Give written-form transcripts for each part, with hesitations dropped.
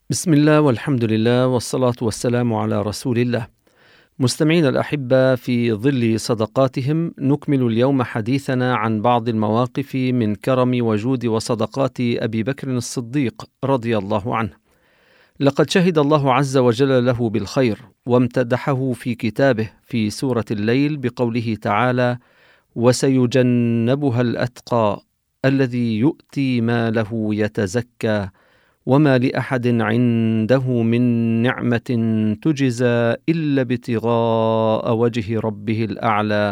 بسم الله والحمد لله والصلاة والسلام على رسول الله. مستمعينا الأحبة، في ظل صدقاتهم نكمل اليوم حديثنا عن بعض المواقف من كرم وجود وصدقات أبي بكر الصديق رضي الله عنه. لقد شهد الله عز وجل له بالخير وامتدحه في كتابه في سورة الليل بقوله تعالى: وسيجنبها الأتقى الذي يؤتي ماله يتزكى وما لأحد عنده من نعمة تجزى إلا ابتغاء وجه ربه الأعلى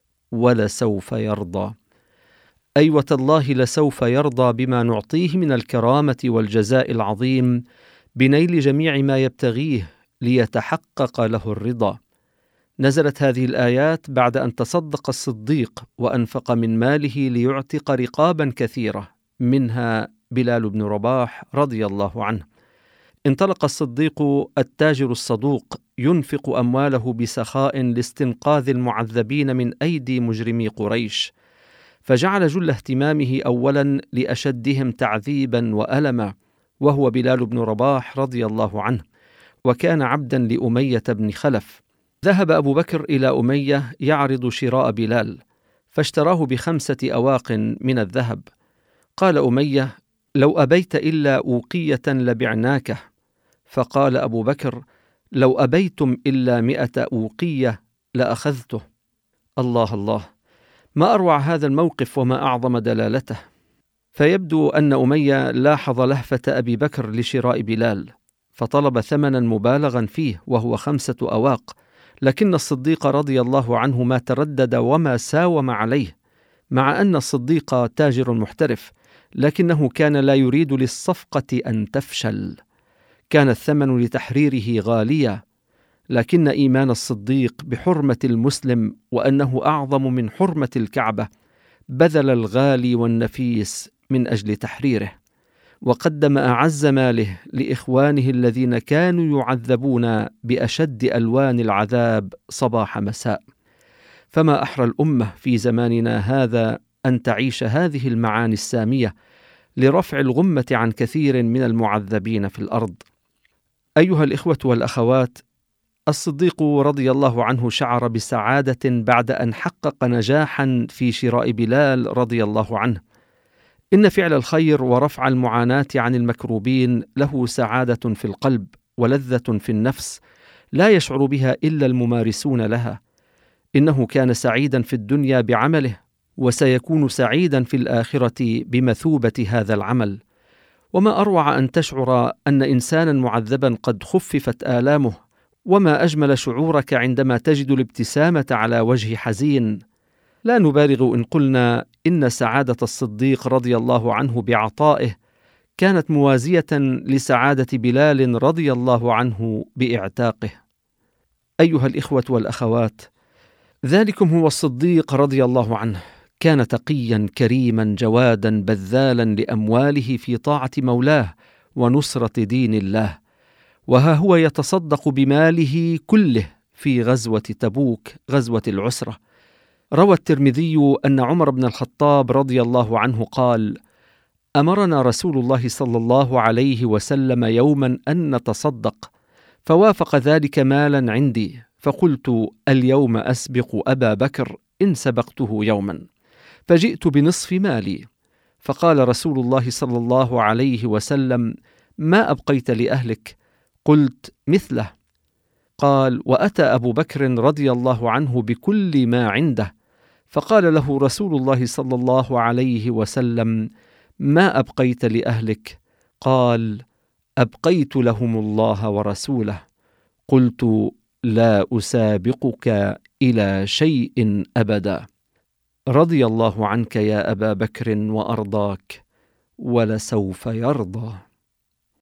ولسوف يرضى. أي وتالله لسوف يرضى بما نعطيه من الكرامة والجزاء العظيم بنيل جميع ما يبتغيه ليتحقق له الرضا. نزلت هذه الآيات بعد أن تصدق الصديق وأنفق من ماله ليعتق رقابا كثيرة، منها بلال بن رباح رضي الله عنه. انطلق الصديق التاجر الصدوق ينفق أمواله بسخاء لاستنقاذ المعذبين من أيدي مجرمي قريش، فجعل جل اهتمامه أولا لأشدهم تعذيبا وألما، وهو بلال بن رباح رضي الله عنه، وكان عبدا لأمية بن خلف. ذهب أبو بكر إلى أمية يعرض شراء بلال، فاشتراه ب5 أواق من الذهب. قال أمية: لو أبيت إلا أوقية لبعناكه. فقال أبو بكر: لو أبيتم إلا 100 أوقية لأخذته. الله الله، ما أروع هذا الموقف وما أعظم دلالته. فيبدو أن أمية لاحظ لهفة أبي بكر لشراء بلال، فطلب ثمنا مبالغا فيه وهو 5 أواق، لكن الصديق رضي الله عنه ما تردد وما ساوم عليه، مع أن الصديق تاجر محترف، لكنه كان لا يريد للصفقة أن تفشل. كان الثمن لتحريره غاليا، لكن إيمان الصديق بحرمة المسلم وأنه أعظم من حرمة الكعبة بذل الغالي والنفيس من أجل تحريره، وقدم أعز ماله لإخوانه الذين كانوا يعذبون بأشد ألوان العذاب صباح مساء. فما أحرى الأمة في زماننا هذا أن تعيش هذه المعاني السامية لرفع الغمة عن كثير من المعذبين في الأرض. أيها الإخوة والأخوات، الصديق رضي الله عنه شعر بسعادة بعد أن حقق نجاحا في شراء بلال رضي الله عنه. إن فعل الخير ورفع المعاناة عن المكروبين له سعادة في القلب ولذة في النفس لا يشعر بها إلا الممارسون لها. إنه كان سعيدا في الدنيا بعمله، وسيكون سعيدا في الآخرة بمثوبة هذا العمل. وما أروع أن تشعر أن إنسانا معذبا قد خففت آلامه، وما أجمل شعورك عندما تجد الابتسامة على وجه حزين. لا نبالغ إن قلنا إن سعادة الصديق رضي الله عنه بعطائه كانت موازية لسعادة بلال رضي الله عنه بإعتاقه. أيها الإخوة والأخوات، ذلكم هو الصديق رضي الله عنه. كان تقيا كريما جوادا بذالا لأمواله في طاعة مولاه ونصرة دين الله، وها هو يتصدق بماله كله في غزوة تبوك، غزوة العسرة. روى الترمذي أن عمر بن الخطاب رضي الله عنه قال: أمرنا رسول الله صلى الله عليه وسلم يوما أن نتصدق، فوافق ذلك مالا عندي، فقلت: اليوم أسبق أبا بكر إن سبقته يوما، فجئت بنصف مالي. فقال رسول الله صلى الله عليه وسلم: ما أبقيت لأهلك؟ قلت: مثله. قال: وأتى أبو بكر رضي الله عنه بكل ما عنده، فقال له رسول الله صلى الله عليه وسلم: ما أبقيت لأهلك؟ قال: أبقيت لهم الله ورسوله. قلت: لا أسابقك إلى شيء أبدا. رضي الله عنك يا أبا بكر وأرضاك، ولسوف يرضى.